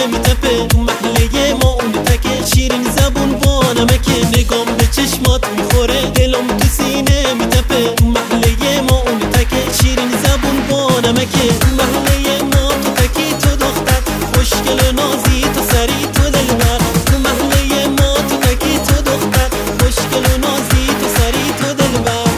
میتپه تو محله ما اون تکه شیرین زبون با نمکه نگام به چشمات میخوره دلم تو سینه میتپه تو محله ما اون تکه شیرین زبون با نمکه تو محله ما تو تکی تو دختر خوشگل و نازی تو سری تو دلبر تو محله ما تو تکی تو دختر خوشگل و نازی تو سری تو دلبر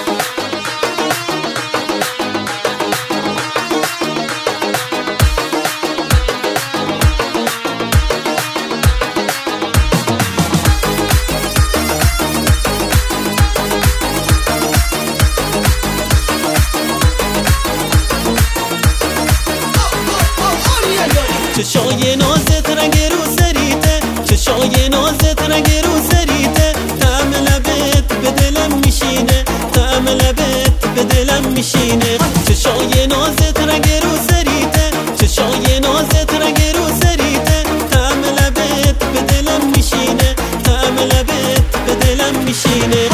چشای نازت رنگ رو سریته چشای نازت رنگ رو سریته طعم لبت به دلم میشینه طعم لبت به دلم میشینه چشای نازت رنگ رو سریته چشای نازت رنگ رو سریته طعم لبت به دلم میشینه طعم لبت به دلم میشینه